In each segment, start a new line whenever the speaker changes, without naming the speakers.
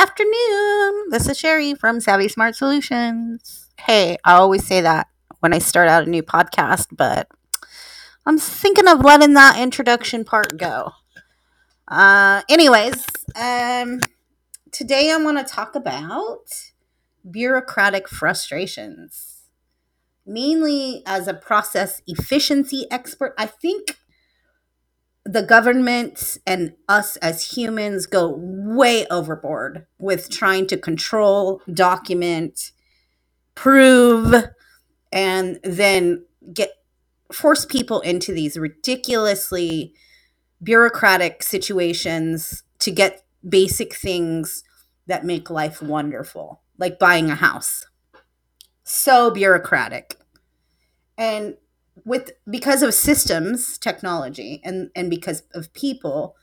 afternoon. This is Sherry from Savvy Smart Solutions. Hey, I always say that when I start out a new podcast, but I'm thinking of letting that introduction part go. Anyways, today I want to talk about bureaucratic frustrations. Mainly as a process efficiency expert, I think the government and us as humans go way overboard with trying to control, document, prove, and then get force people into these ridiculously bureaucratic situations to get basic things that make life wonderful, like buying a house. So bureaucratic. And with because of systems technology and because of people,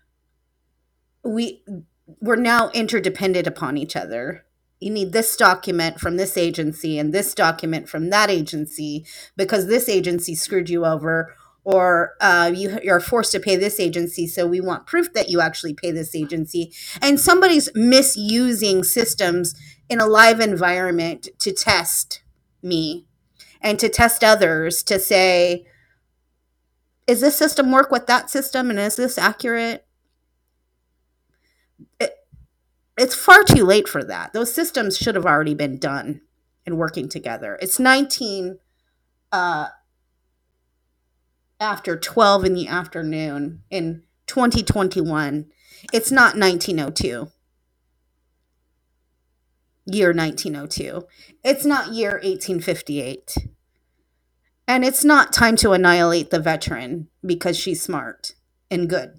we we're now interdependent upon each other. You need this document from this agency and this document from that agency because this agency screwed you over, or you're forced to pay this agency, so we want proof that you actually pay this agency. And somebody's misusing systems in a live environment to test me and to test others, to say, is this system work with that system, and is this accurate? It's far too late for that. Those systems should have already been done and working together. It's 19 after 12 in the afternoon in 2021. It's not 1902, year 1902. It's not year 1858. And it's not time to annihilate the veteran because she's smart and good.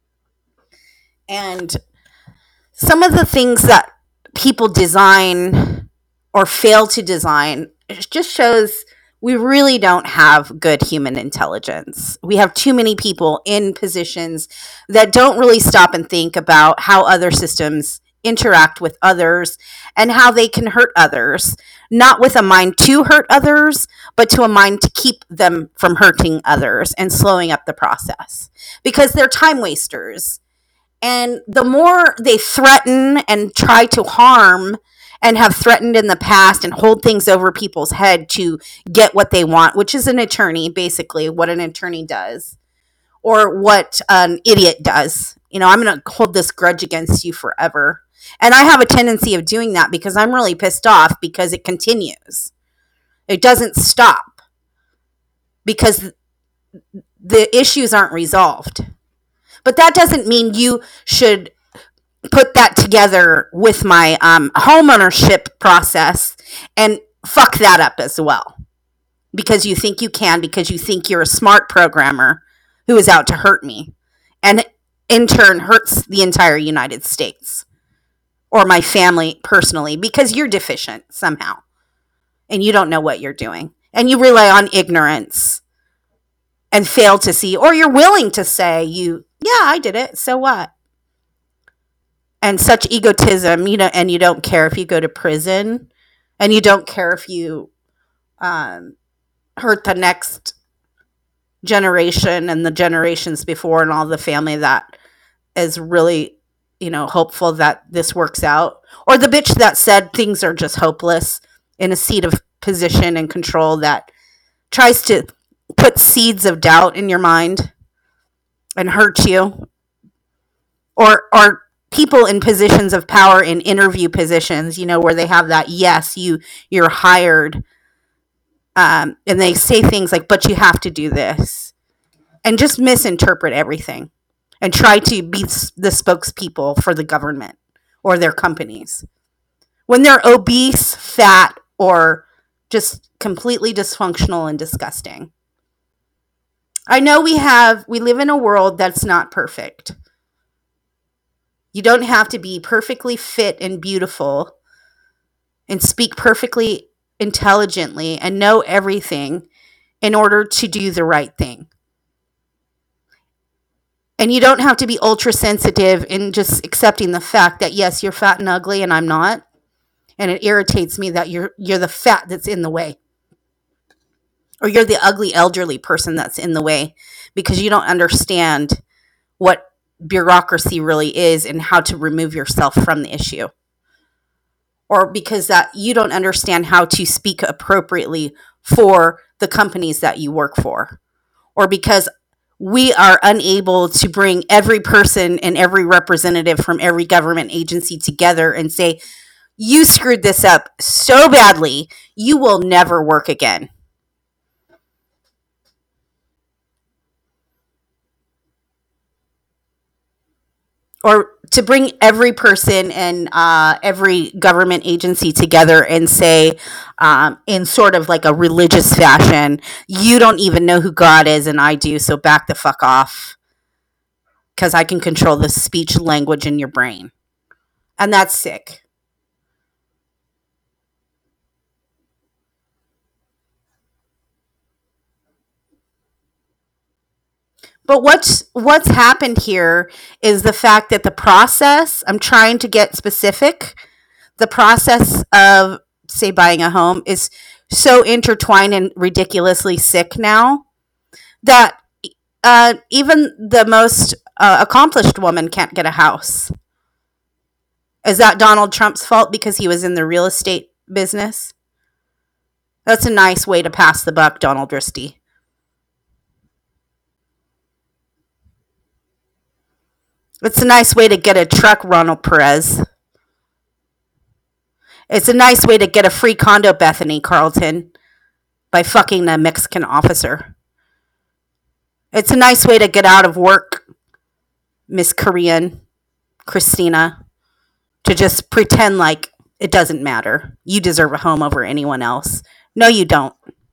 And some of the things that people design or fail to design, it just shows we really don't have good human intelligence. We have too many people in positions that don't really stop and think about how other systems interact with others and how they can hurt others, not with a mind to hurt others, but to a mind to keep them from hurting others and slowing up the process, because they're time wasters. And the more they threaten and try to harm and have threatened in the past and hold things over people's head to get what they want, which is an attorney, basically what an attorney does, or what an idiot does. I'm going to hold this grudge against you forever. And I have a tendency of doing that because I'm really pissed off because it continues. It doesn't stop because the issues aren't resolved. But that doesn't mean you should put that together with my homeownership process and fuck that up as well. Because you think you can, because you think you're a smart programmer who is out to hurt me. And in turn hurts the entire United States. Or my family personally, because you're deficient somehow. And you don't know what you're doing. And you rely on ignorance and fail to see, or you're willing to say, yeah, I did it, so what? And such egotism, and you don't care if you go to prison, and you don't care if you hurt the next generation and the generations before and all the family that is really, hopeful that this works out. Or the bitch that said things are just hopeless in a seat of position and control that tries to put seeds of doubt in your mind and hurt you. Or people in positions of power in interview positions, where they have that, yes, you're hired. And they say things like, but you have to do this. And just misinterpret everything. And try to be the spokespeople for the government or their companies. When they're obese, fat, or just completely dysfunctional and disgusting. I know we live in a world that's not perfect. You don't have to be perfectly fit and beautiful and speak perfectly intelligently and know everything in order to do the right thing. And you don't have to be ultra sensitive in just accepting the fact that, yes, you're fat and ugly and I'm not. And it irritates me that you're the fat that's in the way. Or you're the ugly elderly person that's in the way because you don't understand what bureaucracy really is and how to remove yourself from the issue, or because that you don't understand how to speak appropriately for the companies that you work for, or because we are unable to bring every person and every representative from every government agency together and say, you screwed this up so badly, you will never work again. Or to bring every person and every government agency together and say, in sort of like a religious fashion, you don't even know who God is and I do, so back the fuck off, because I can control the speech language in your brain. And that's sick. But what's happened here is the fact that the process, I'm trying to get specific, the process of, say, buying a home is so intertwined and ridiculously sick now that even the most accomplished woman can't get a house. Is that Donald Trump's fault because he was in the real estate business? That's a nice way to pass the buck, Donald Risty. It's a nice way to get a truck, Ronald Perez. It's a nice way to get a free condo, Bethany Carlton, by fucking the Mexican officer. It's a nice way to get out of work, Miss Korean, Christina, to just pretend like it doesn't matter. You deserve a home over anyone else. No, you don't.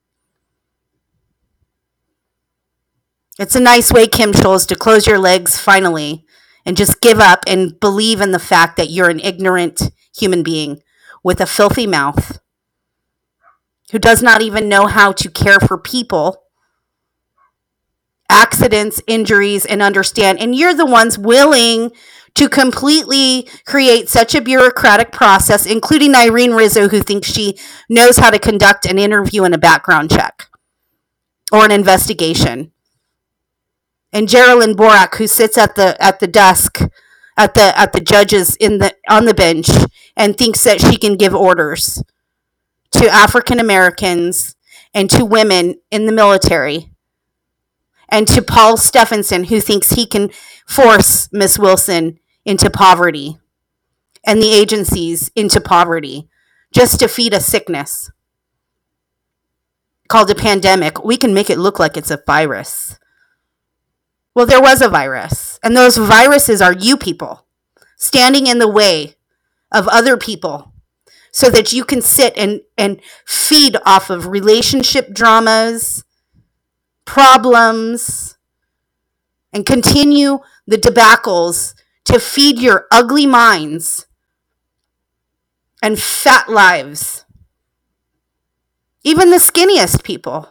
It's a nice way, Kim Schultz, to close your legs finally and just give up and believe in the fact that you're an ignorant human being with a filthy mouth who does not even know how to care for people, accidents, injuries, and understand. And you're the ones willing to completely create such a bureaucratic process, including Irene Rizzo, who thinks she knows how to conduct an interview and a background check or an investigation. And Geraldine Borak, who sits at the desk at the judges on the bench and thinks that she can give orders to African Americans and to women in the military, and to Paul Stephenson, who thinks he can force Miss Wilson into poverty and the agencies into poverty just to feed a sickness called a pandemic. We can make it look like it's a virus. Well, there was a virus, and those viruses are you people standing in the way of other people so that you can sit and feed off of relationship dramas, problems, and continue the debacles to feed your ugly minds and fat lives. Even the skinniest people,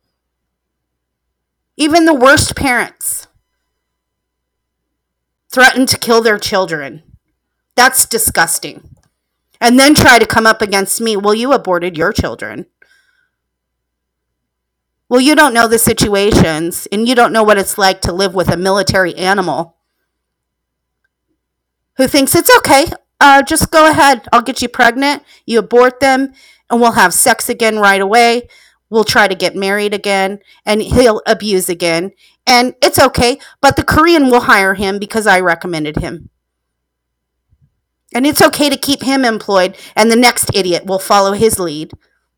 even the worst parents, threaten to kill their children. That's disgusting. And then try to come up against me. Well, you aborted your children. Well, you don't know the situations, and you don't know what it's like to live with a military animal who thinks it's okay. Just go ahead. I'll get you pregnant. You abort them, and we'll have sex again right away. We'll try to get married again, and he'll abuse again. And it's okay, but the Korean will hire him because I recommended him. And it's okay to keep him employed, and the next idiot will follow his lead.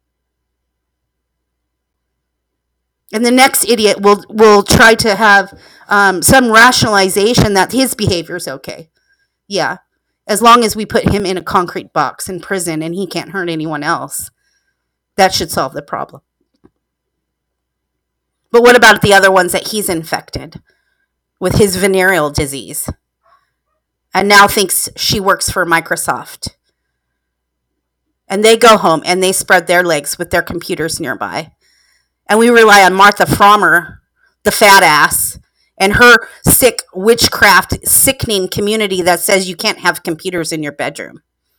And the next idiot will try to have some rationalization that his behavior is okay. Yeah, as long as we put him in a concrete box in prison and he can't hurt anyone else, that should solve the problem. But what about the other ones that he's infected with his venereal disease and now thinks she works for Microsoft? And they go home and they spread their legs with their computers nearby. And we rely on Martha Frommer, the fat ass, and her sick witchcraft, sickening community that says you can't have computers in your bedroom.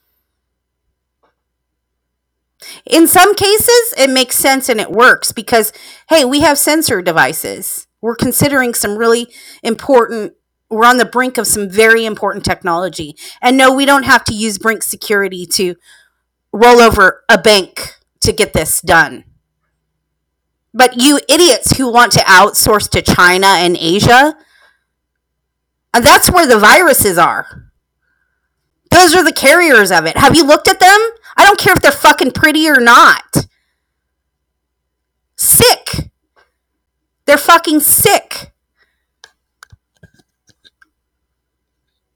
In some cases, it makes sense and it works because, hey, we have sensor devices. We're considering some really important We're on the brink of some very important technology. And no, we don't have to use Brink security to roll over a bank to get this done. But you idiots who want to outsource to China and Asia, that's where the viruses are. Those are the carriers of it. Have you looked at them? I don't care if they're fucking pretty or not. Sick. They're fucking sick.